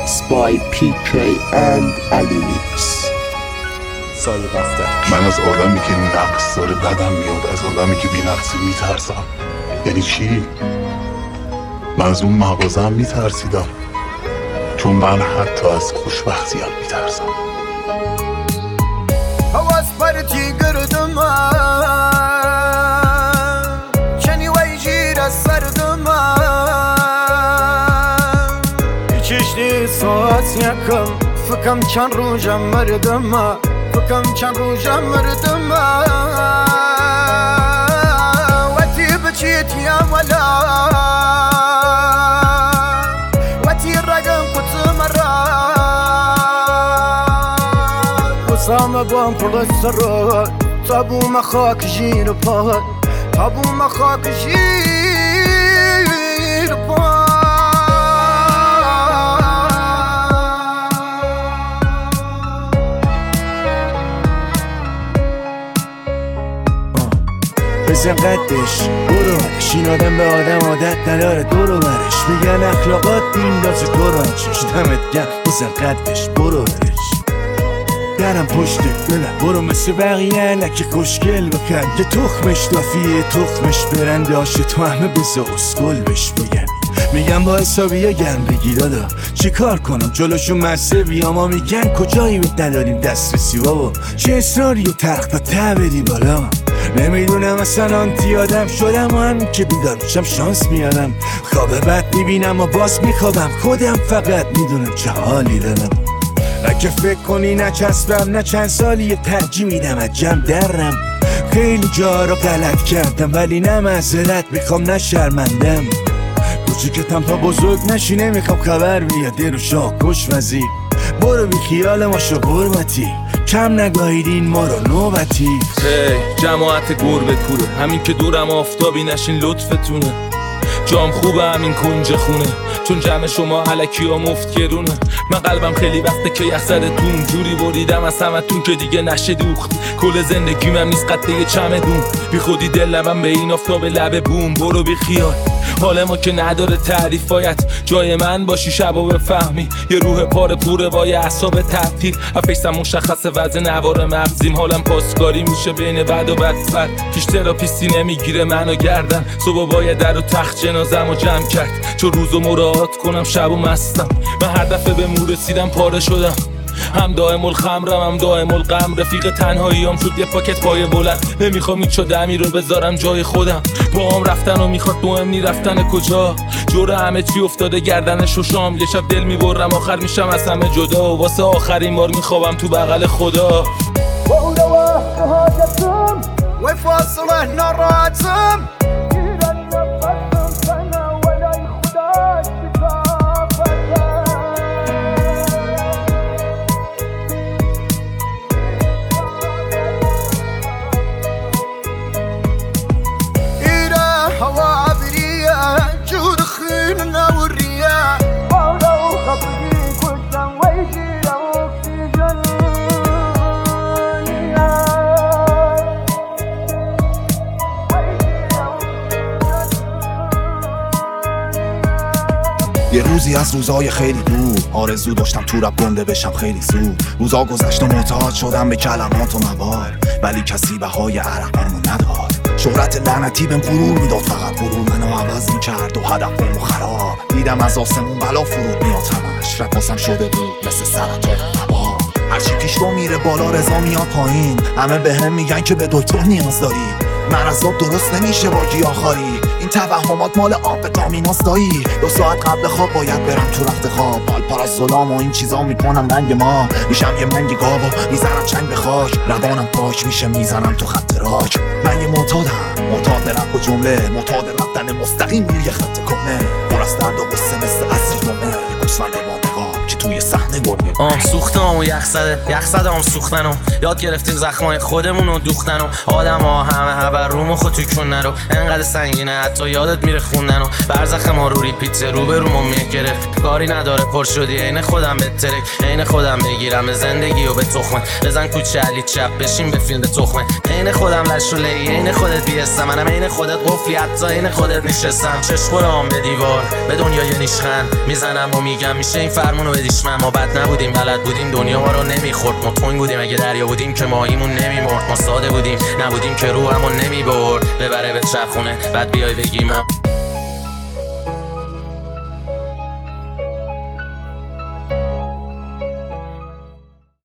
Mixed by PK and Alimix. سال رفته. من از آدمی که نقص داره بدم میاد، از آدمی که بی نقصی میترسم. یعنی چی؟ من از اون مغازه میترسیدم، چون من حتی از خوشبختی هم میترسم. هواس پرتی گردم چنی ویجیر از سردم چشتی ساعت یکم فکم چند روزم مردم فکم چند روزم مردم وقتی بچیت یا ولا وقتی رقم کتم را وسام بام پرد سر تابو مخاک جیر پاد تابو مخاک جیر پاد بزن قدش برونش، این آدم به آدم عادت نداره دورو برش، میگن اخلاقات بیندازه قرآنچش. دمت گرم بزن قدش برونش، درم پشت دلم برو مثل بقیه علکی خوشگل بکن که تخمش دافیه تخمش برنده آشه تو همه بزا اسکل بش بگن. میگم با حسابی ها گرم بگی دادا چی کار کنم جلوشون مزه بیام ها میگن کجایی بهت نداریم دسترسی بابا چه اصراری و تخت ته بدی بالا. نمیدونم اصلا آنتی آدم شدم و همین که بیدار میشم شانس میارم، خواب بد میبینم و باز میخوابم خودم فقط میدونم چه حالی دارم. اگه فکر کنی نچسبم نه چند سالی یه ترجیح میدم از جمع درم. خیلی جا رو غلط کردم ولی نه معذرت میخوام نه شرمندم. کوچیکتم تا بزرگ نشی نمیخوام خبر بیاد رو شاه کش وزیر. برو بی خیال ما شو قربتی کم نگاهیدین ما رو نوبتی. جماعت گربه کوره همین که دورم آفتابی نشین لطفتونه. جام خوبه همین کنج خونه چون جمع شما علکی ها مفت گرونه. من قلبم خیلی وقته که یخزدتون جوری بریدم از همتون که دیگه نشه دوخت. کل زندگیم هم نیست قطعه یه چمدون بی خودی دلم به این آفتاب لبه بوم. برو بی خیال حال ما که نداره تعریفایت جای من باشی شب و بفهمی یه روح پاره پوره با یه اعصاب تعطیل. افیسم مشخص وضع نوار مغزیم حالم پاسکاری میشه بین بد و بدتر. هیچ تراپیستی نمیگیره منو گردن صبح باید در و تخت جنازم رو جمع کرد چون روزو مراعات کنم شب و مستم. من هر دفعه به مور رسیدم پاره شدم هم دائم الخمرم هم دائم الغم. رفیق تنهاییام شد یه پاکت پای بلند نمیخوام هیچ دمی رو بذارم جای خودم. با هم رفتن و میخواد مهم نی رفتن کجا جور همه چی افتاده گردنش و شام. یه شب دل میبرم آخر میشم از همه جدا و واسه آخرین بار میخوابم تو بغل خدا. و اولوه حاجتم و فاصله نراتم هوا بريا جود خيلنا والرياح ولو خطري كلهم ويجي اكسجين یه روزی از روزای خیلی دور آرزو داشتم تو رپ گنده بشم خیلی زود. روزا گذشت و معتاد شدم به کلمات و موار ولی کسی بهای عرقامو نداد. شهرت لعنتی بهم غرور میداد فقط غرور منو عوض میکرد و هدفمو خراب. دیدم از آسمون بلا فرود میاد همش رپ واسم شده بود مثل سرطان وبا. هرچی پیش رو میره بالا رضا میاد پایین. همه بهم میگن که به دکتر نیاز داری. مرضات درست نمیشه با گیاهخواری. این توهمات مال آمفتامیناست دایی. 2 ساعت قبل خواب باید برم تو رخت خواب. پال از ظلام و این چیزا میکنم رنگ ما. میشم یه منگ گاو و میزنم چنگ به خاک. روانم پاک میشه میزنم تو خط راک. من یه معتاد رپ و جمله معتاد رفتن مستقیم روی خط کنه. پر از درد و قصه مثل عصر جمعه. یه گوسفند با نقاب که توی صحنه گربه سوختم و یخ زده هم سوختن و یاد گرفتیم زخمای خودمون رو دوختن و آدم ها همه هبر روم و خود توی کن نرو انقدر سنگینه حتی یادت میره خوندن و برزخ ما رو ریپیت رو به رومو میگرفت کاری نداره پر شدی عین خودم بترک عین خودم بگیرم به زندگی و به تخمه بزن کوچه علی چپ بشین به فیلم تخمه عین خودم لشوله عین خودت بیستم منم عین خودت قفلی حتی عین خودت نشستم چشم به دیوار به دنیای نیشخند میزنم و میگم میشه این فرمونو بدیش من ما بد نبودیم بلد بودیم دنیا ما رو نمیخورد ما تنگ بودیم اگه دریا بودیم که ماهیمون نمیمرد ما ساده بودیم نبودیم که روحمون نمیبرد ببره به چرخونه بعد بیای بگی ما